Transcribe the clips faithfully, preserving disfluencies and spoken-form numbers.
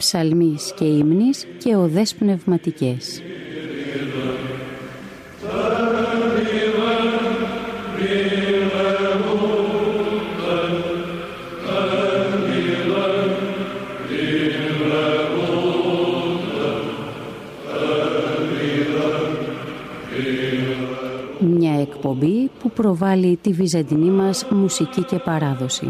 ψαλμής και ύμνης και οδές πνευματικές. Μια εκπομπή που προβάλλει τη βυζαντινή μας μουσική και παράδοση.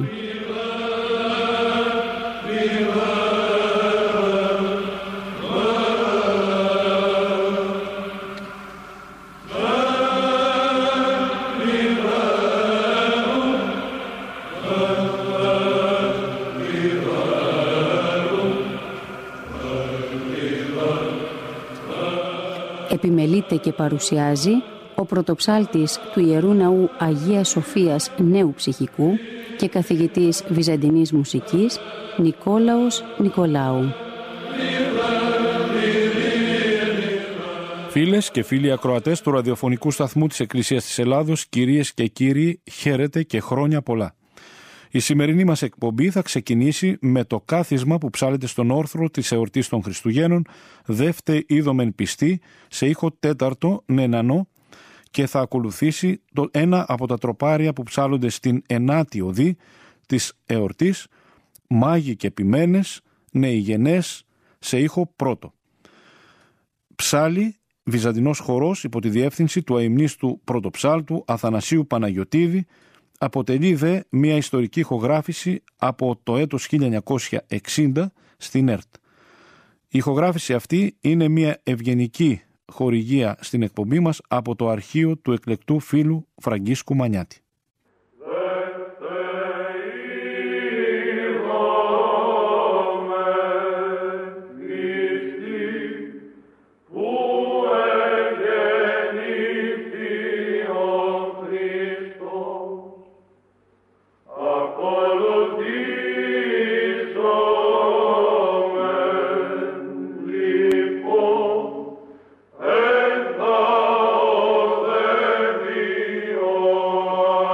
Επιμελείται και παρουσιάζει ο πρωτοψάλτης του Ιερού Ναού Αγίας Σοφίας Νέου Ψυχικού και καθηγητής βυζαντινής μουσικής Νικόλαος Νικολάου. Φίλες και φίλοι ακροατές του ραδιοφωνικού σταθμού της Εκκλησίας της Ελλάδος, κυρίες και κύριοι, χαίρετε και χρόνια πολλά. Η σημερινή μας εκπομπή θα ξεκινήσει με το κάθισμα που ψάλλεται στον όρθρο της εορτής των Χριστουγέννων, δεύτε είδομεν πιστή, σε ήχο τέταρτο νενανό, και θα ακολουθήσει το ένα από τα τροπάρια που ψάλλονται στην ενάτη οδή της εορτής, μάγοι και ποιμένες, νεηγενές, σε ήχο πρώτο. Ψάλλει βυζαντινός χορός υπό τη διεύθυνση του αημνίστου πρωτοψάλτου Αθανασίου Παναγιωτίδη, αποτελεί δε μια ιστορική ηχογράφηση από το έτος χίλια εννιακόσια εξήντα στην ΕΡΤ. Η ηχογράφηση αυτή είναι μια ευγενική χορηγία στην εκπομπή μας από το αρχείο του εκλεκτού φίλου Φραγκίσκου Μανιάτη. Oh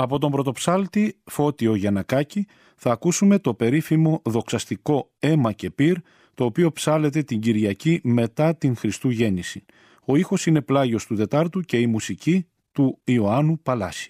Από τον πρωτοψάλτη Φώτιο Γιαννακάκη θα ακούσουμε το περίφημο δοξαστικό «Αίμα και πυρ», το οποίο ψάλεται την Κυριακή μετά την Χριστού Γέννηση. Ο ήχος είναι πλάγιος του Τετάρτου και η μουσική του Ιωάννου Παλάση.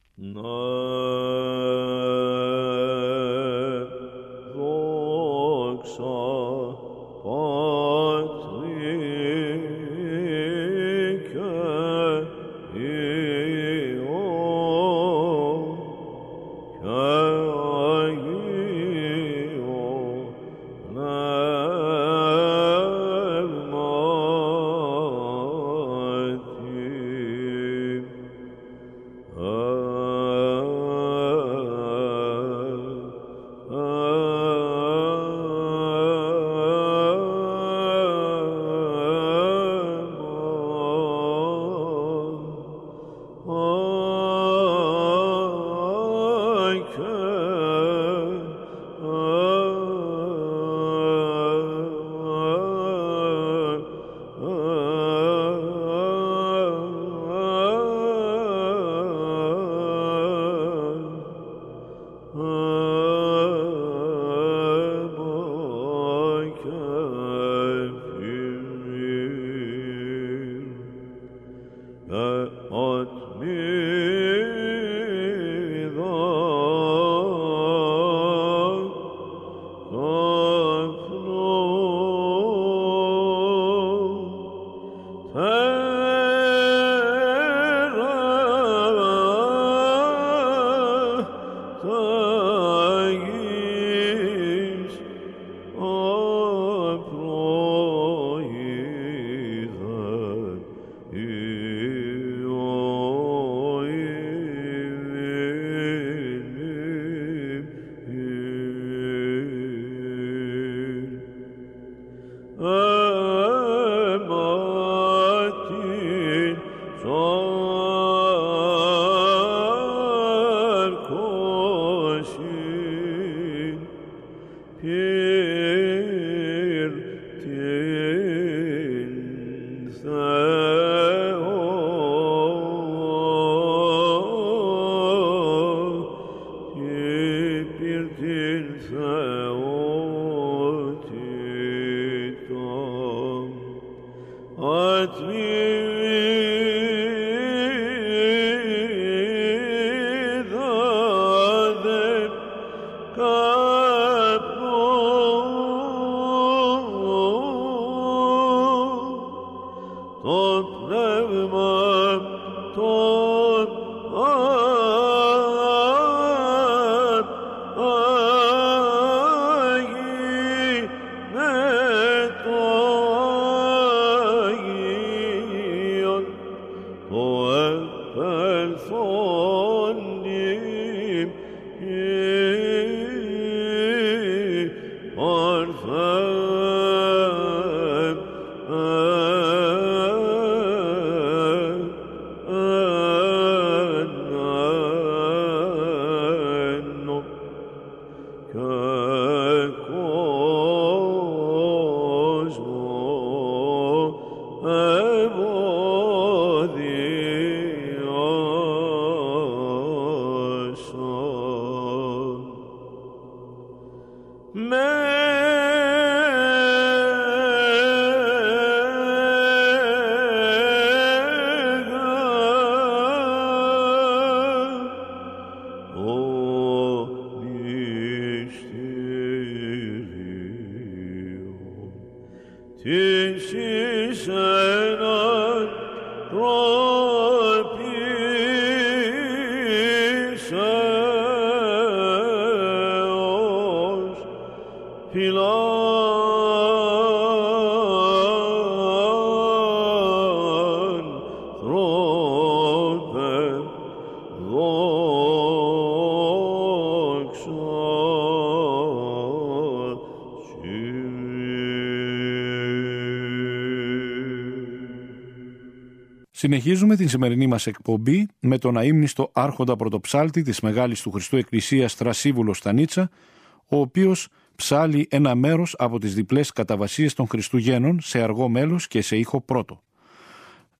Συνεχίζουμε την σημερινή μας εκπομπή με τον αείμνηστο άρχοντα πρωτοψάλτη της Μεγάλης του Χριστού Εκκλησίας Θρασίβουλο Στανίτσα, ο οποίος ψάλει ένα μέρος από τις διπλές καταβασίες των Χριστουγέννων σε αργό μέλος και σε ήχο πρώτο.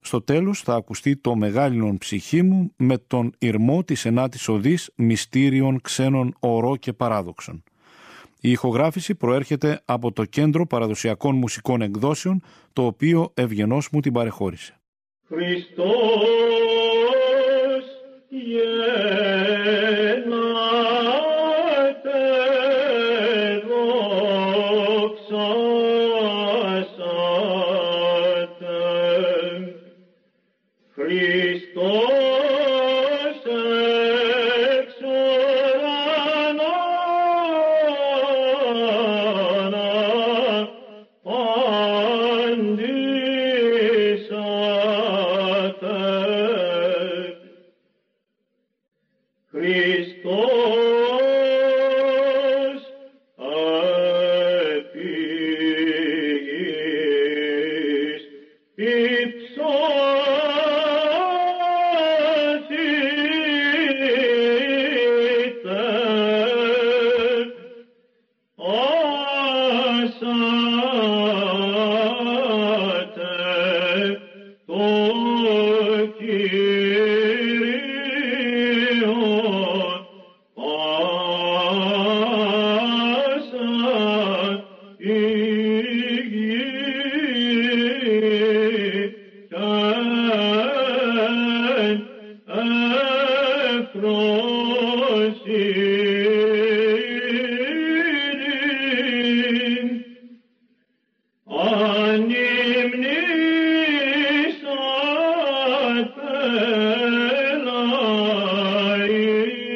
Στο τέλος θα ακουστεί το «Μεγάλινον ψυχή μου» με τον ηρμό της ενάτης οδής μυστήριων ξένων ορό και παράδοξων. Η ηχογράφηση προέρχεται από το Κέντρο Παραδοσιακών Μουσικών Εκδόσεων, το οποίο ευγενώς μου την παρεχώρησε. Χριστός γεννάται, δοξάσατε. Χριστός εξ ουρανών απαντήσατε. Χριστός επί γης υψώθητε, ασάτε το Κύριον, πάσα η γη εφροσύνη. Ανυμνήσατε λαοί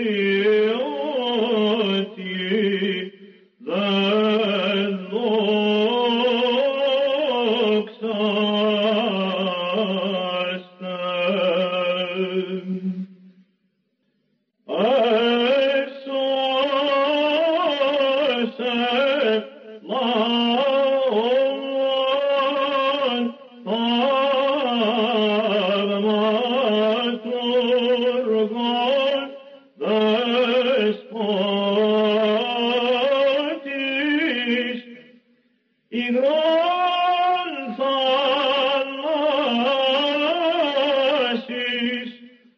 ότι δεν δόξαστε. Έσωσε λαόν θαυματουργών δεσπότης, υγρών θαλάσσης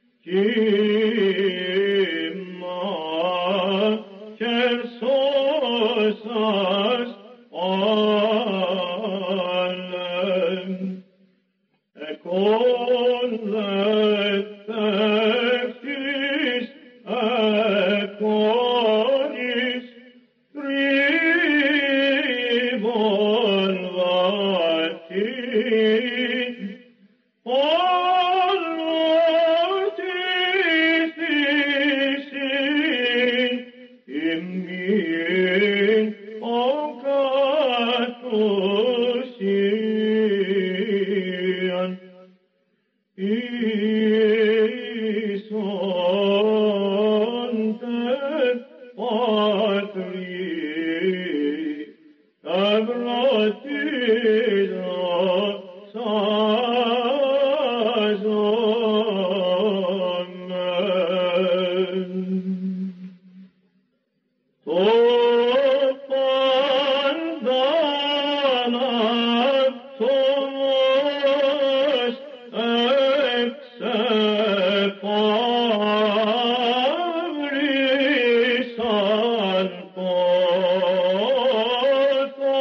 κύμα χερσώσας άλλεν, εκολευτεύτης εκόνης θρύβων βαθύν, όλος της θυσίν ημίν ο κατουσίαν Ισόντε Πατρί ευρωτήρα σάζομεν. Το παντανακτός εξεπαύρισαν πόθο,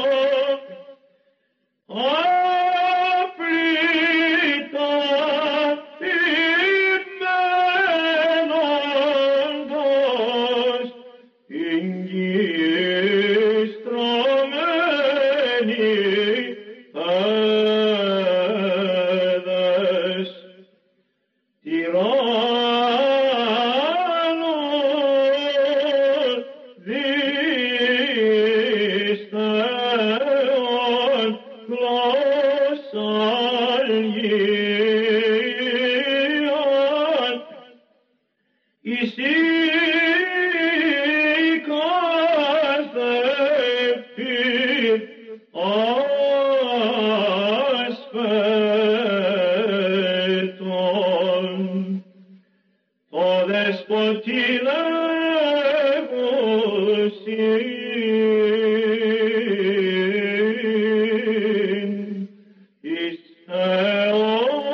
απλήταημένοντος ειν γης τρωμένοι παιδες, τυράννων δίστεων γλωσσαλγίαν, εις εικάσθεπιν ασφέτων, το δεσποτήλευουσιν εις Θεόν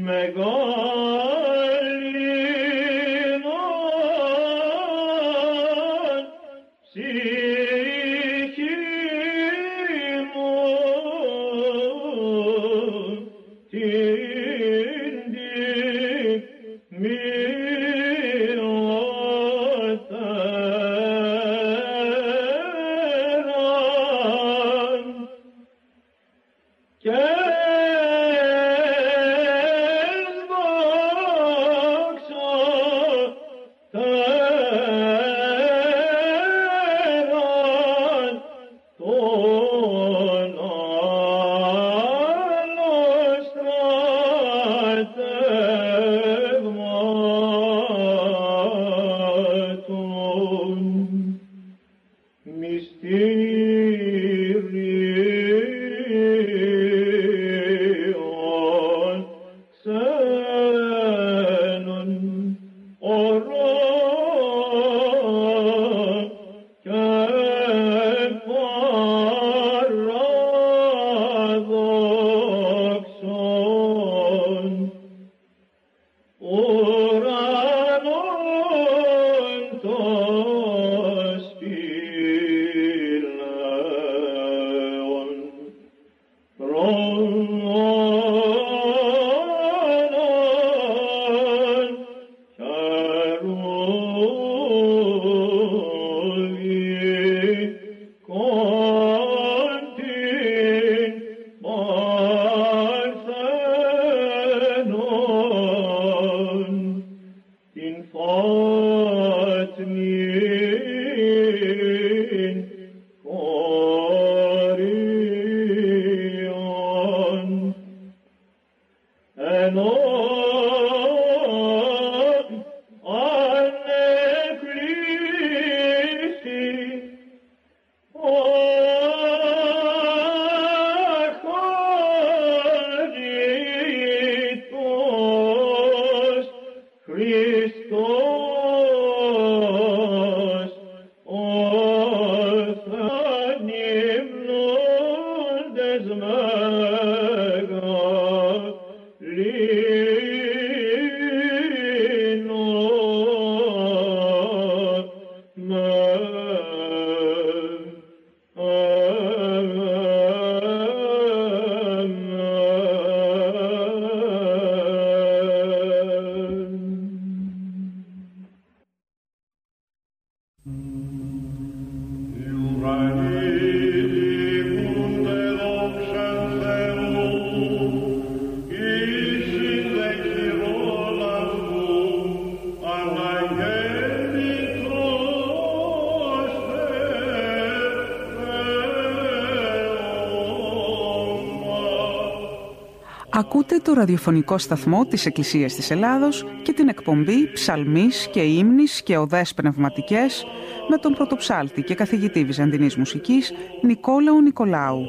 Ακούτε το ραδιοφωνικό σταθμό της Εκκλησίας της Ελλάδος και την εκπομπή «Ψαλμής και ύμνης και οδές πνευματικές» με τον πρωτοψάλτη και καθηγητή βυζαντινής μουσικής Νικόλαο Νικολάου.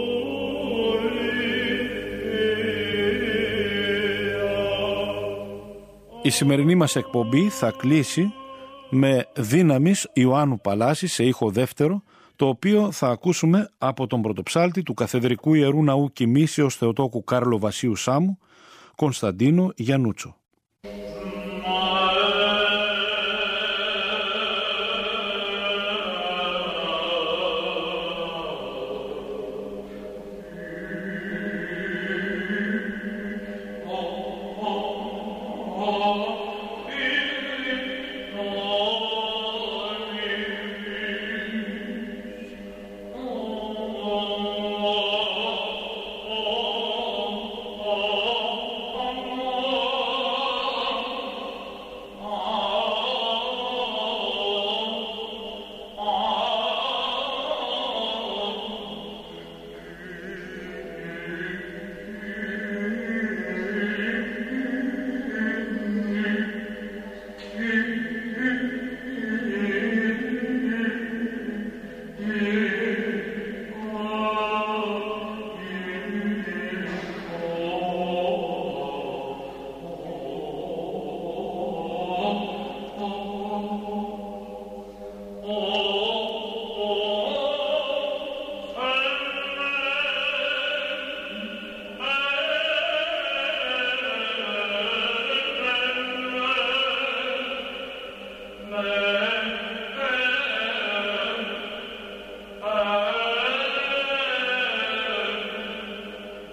Η σημερινή μας εκπομπή θα κλείσει με «Δύναμης» Ιωάννου Παλάση σε ήχο δεύτερο, το οποίο θα ακούσουμε από τον πρωτοψάλτη του Καθεδρικού Ιερού Ναού Κοιμήσεως Θεοτόκου Κάρλο Βασίου Σάμου, Κωνσταντίνο Γιαννούτσο. Oh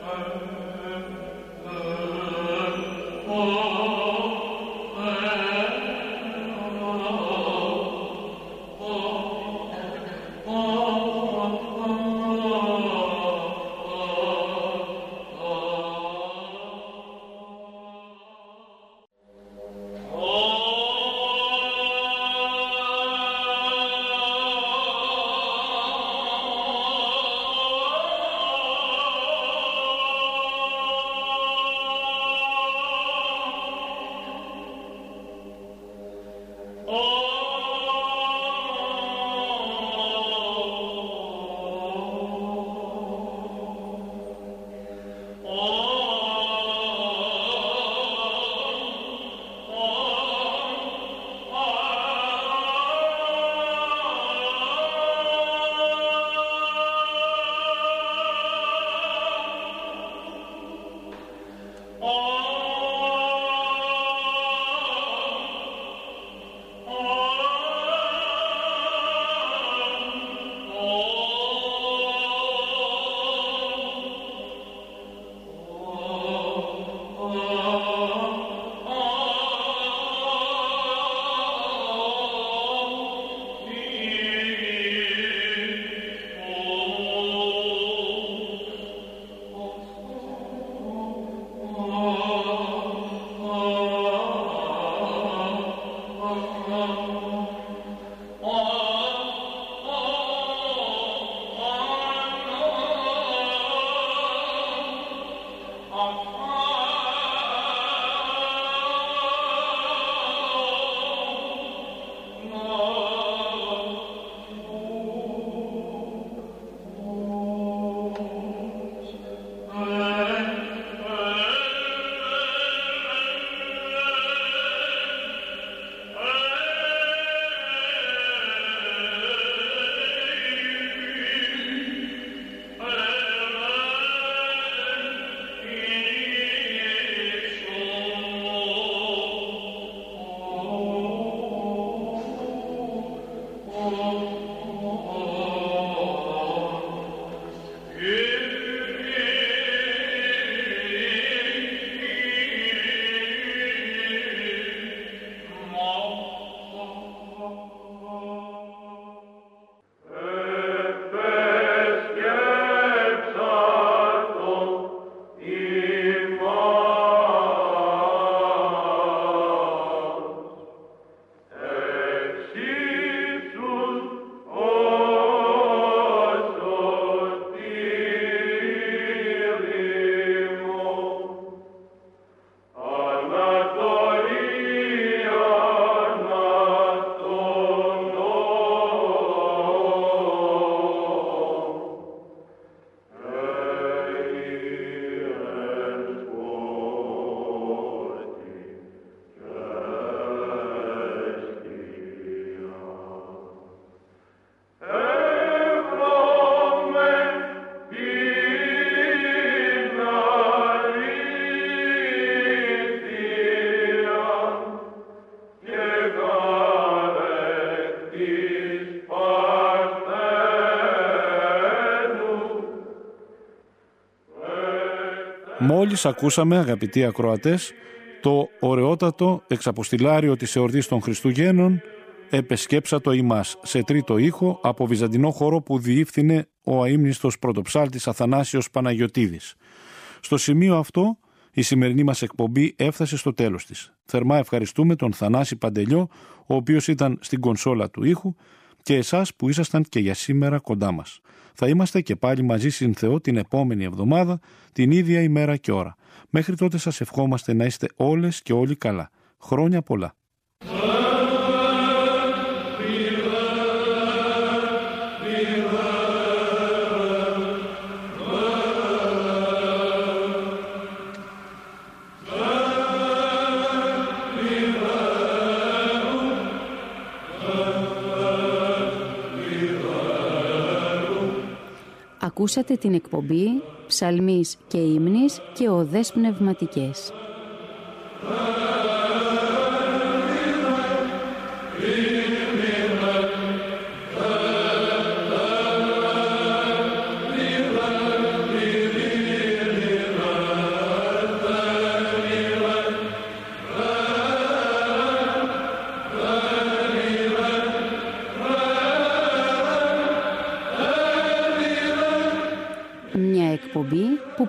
Μόλις ακούσαμε, αγαπητοί ακροατές, το ωραιότατο εξαποστηλάριο της εορτής των Χριστουγέννων «Επεσκέψατο ημάς» σε τρίτο ήχο από βυζαντινό χορό που διεύθυνε ο αείμνηστος πρωτοψάλτης Αθανάσιος Παναγιωτίδης. Στο σημείο αυτό η σημερινή μας εκπομπή έφτασε στο τέλος της. Θερμά ευχαριστούμε τον Θανάση Παντελιό, ο οποίος ήταν στην κονσόλα του ήχου, και εσάς που ήσασταν και για σήμερα κοντά μας. Θα είμαστε και πάλι μαζί συν Θεό την επόμενη εβδομάδα, την ίδια ημέρα και ώρα. Μέχρι τότε σας ευχόμαστε να είστε όλες και όλοι καλά. Χρόνια πολλά. Ακούσατε την εκπομπή «Ψαλμής και ύμνης και οδές πνευματικές».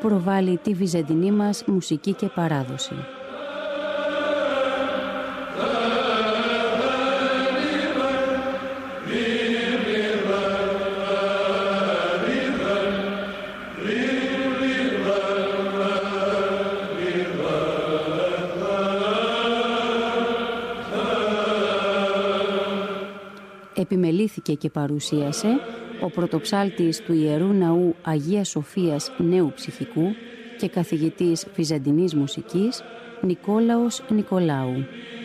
προβάλλει τη βυζαντινή μας μουσική και παράδοση. Επιμελήθηκε και παρουσίασε ο πρωτοψάλτης του Ιερού Ναού Αγίας Σοφίας Νέου Ψυχικού και καθηγητής βυζαντινής μουσικής Νικόλαος Νικολάου.